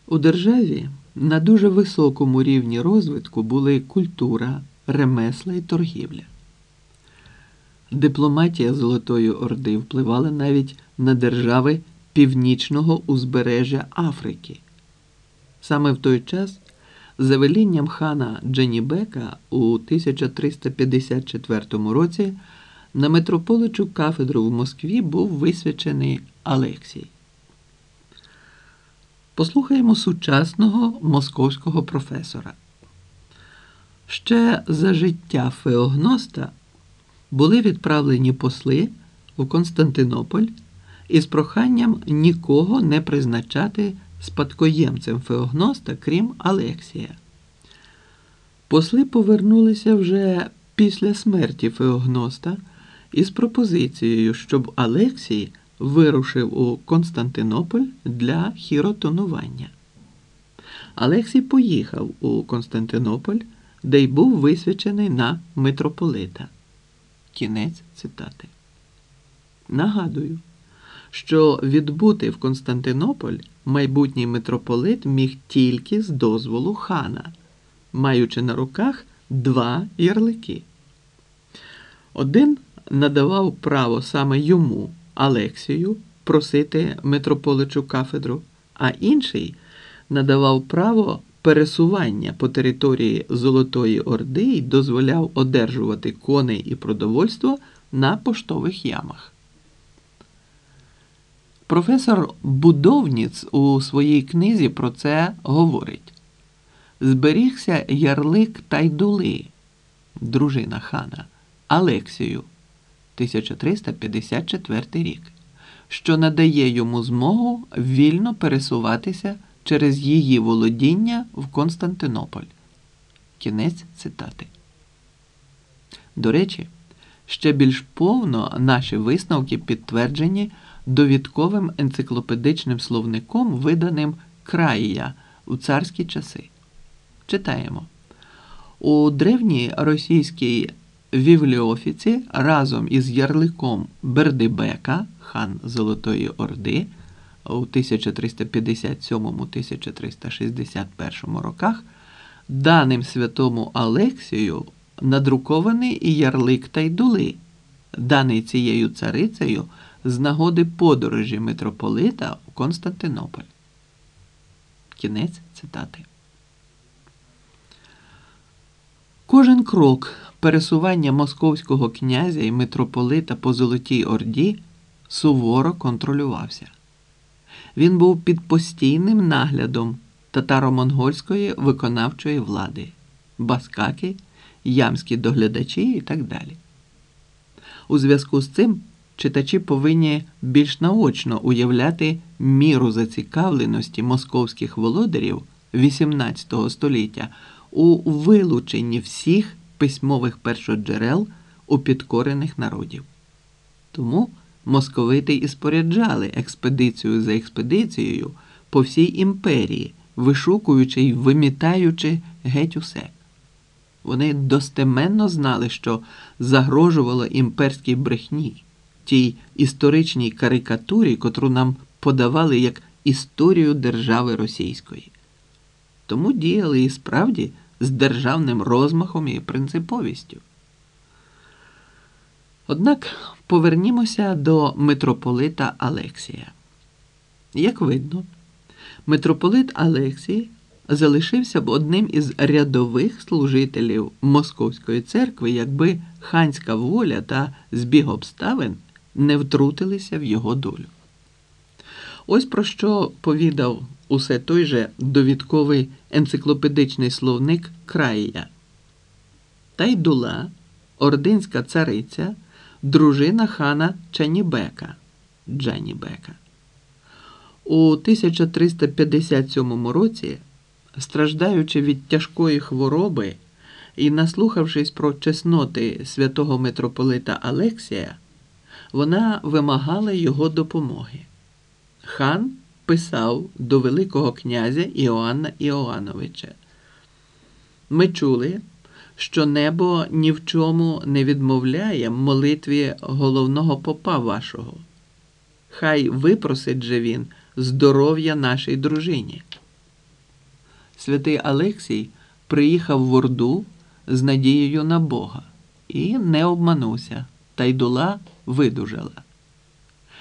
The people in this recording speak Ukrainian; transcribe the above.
У державі на дуже високому рівні розвитку були культура, ремесла і торгівля. Дипломатія Золотої Орди впливала навіть на держави північного узбережжя Африки. Саме в той час, за велінням хана Дженібека у 1354 році на митрополичу кафедру в Москві був висвячений Алексій. Послухаємо сучасного московського професора. Ще за життя Феогноста були відправлені посли у Константинополь із проханням нікого не призначати спадкоємцем Феогноста, крім Алексія. Посли повернулися вже після смерті Феогноста із пропозицією, щоб Алексій вирушив у Константинополь для хіротонування. Алексій поїхав у Константинополь, де й був висвячений на митрополита. Кінець цитати. Нагадую, що відбути в Константинополь майбутній митрополит міг тільки з дозволу хана, маючи на руках два ярлики. Один надавав право саме йому, Алексію, просити митрополичу кафедру, а інший надавав право пересування по території Золотої Орди і дозволяв одержувати коней і продовольство на поштових ямах. Професор Будовніц у своїй книзі про це говорить. Зберігся ярлик Тайдули, дружина хана, Алексію, 1354 рік, що надає йому змогу вільно пересуватися через її володіння в Константинополь. Кінець цитати. До речі, ще більш повно наші висновки підтверджені довідковим енциклопедичним словником, виданим Країя у царські часи. Читаємо. У древній російській Вівліофіці разом із ярликом Бердибека, хан Золотої Орди, у 1357-1361 роках, даним святому Алексію надрукований і ярлик Тайдули, даний цією царицею з нагоди подорожі митрополита у Константинополь. Кінець цитати. Кожен крок пересування московського князя і митрополита по Золотій Орді суворо контролювався. Він був під постійним наглядом татаро-монгольської виконавчої влади, баскаки, ямські доглядачі і так далі. У зв'язку з цим читачі повинні більш наочно уявляти міру зацікавленості московських володарів XVIII століття у вилученні всіх письмових першоджерел у підкорених народів. Тому московити і споряджали експедицію за експедицією по всій імперії, вишукуючи й вимітаючи геть усе. Вони достеменно знали, що загрожувало імперській брехні, тій історичній карикатурі, котру нам подавали як історію держави російської. Тому діяли і справді з державним розмахом і принциповістю. Однак повернімося до митрополита Алексія. Як видно, митрополит Алексій залишився б одним із рядових служителів Московської церкви, якби ханська воля та збіг обставин не втрутилися в його долю. Ось про що повідав усе той же довідковий енциклопедичний словник Країя. Тайдула, ординська цариця, дружина хана Чанібека, Джанібека. У 1357 році, страждаючи від тяжкої хвороби і наслухавшись про чесноти святого митрополита Алексія, вона вимагала його допомоги. Хан писав до Великого князя Іоанна Іоановича: «Ми чули, що небо ні в чому не відмовляє молитві головного попа вашого. Хай випросить же він здоров'я нашій дружині». святий Алексій приїхав в Орду з надією на Бога і не обманувся, Тайдула видужала.